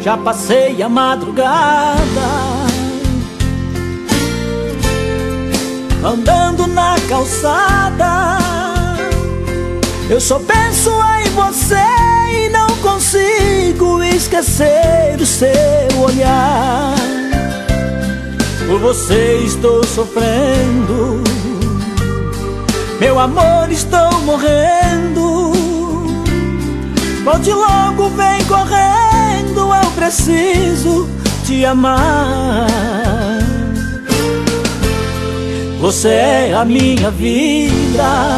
Já passei a madrugada andando na calçada. Eu só penso em você e não consigo esquecer o seu olhar. Por você estou sofrendo, meu amor, estou morrendo. Volte logo, vem correndo, eu preciso te amar. Você é a minha vida,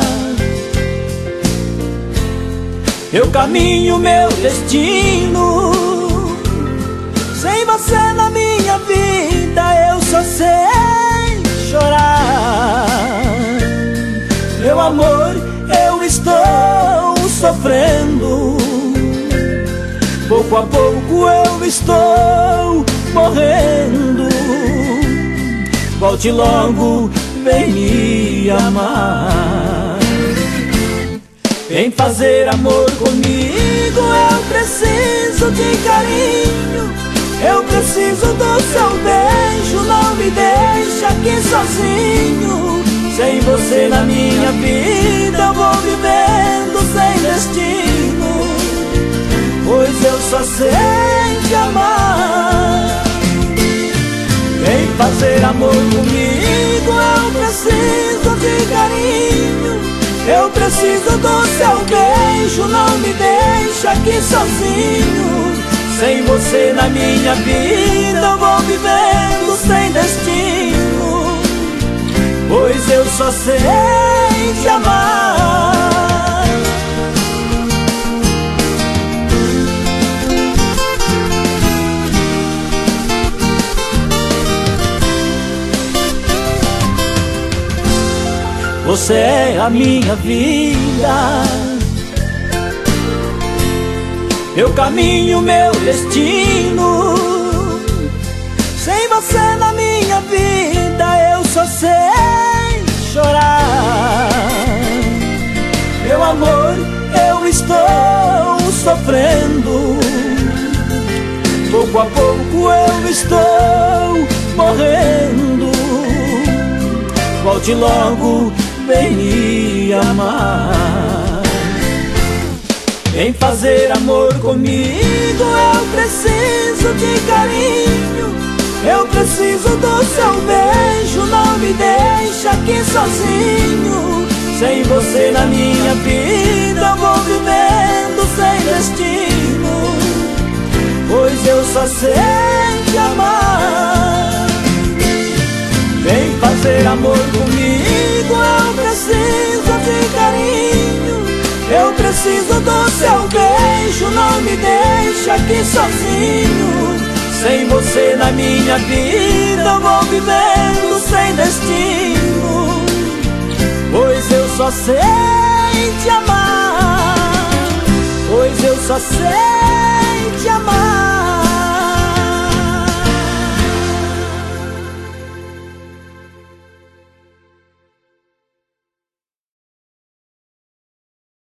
eu caminho meu destino. Sem você na minha vida eu só sei chorar. Meu amor, eu estou sofrendo. Pouco a pouco eu estou morrendo. Volte logo, vem me amar. Vem fazer amor comigo, eu preciso de carinho. Eu preciso do seu beijo, não me deixe aqui sozinho. Sem você na minha vida eu vou vivendo sem destino, pois eu só sei te amar. Vem fazer amor comigo, eu preciso de carinho. Eu preciso do seu beijo, não me deixe aqui sozinho. Sem você na minha vida eu vou vivendo sem destino, pois eu só sei te amar. Você é a minha vida, eu caminho meu destino. Sem você na minha vida eu só sei chorar. Meu amor, eu estou sofrendo. Pouco a pouco eu estou morrendo. Volte logo, vem me amar. Vem fazer amor comigo, eu preciso de carinho. Eu preciso do seu beijo, não me deixe aqui sozinho. Sem você na minha vida eu vou vivendo sem destino, pois eu só sei te amar. Vem fazer amor comigo, eu preciso de carinho. Eu preciso do seu beijo, não me deixe aqui sozinho. Sem você na minha vida eu vou vivendo sem destino, pois eu só sei te amar, pois eu só sei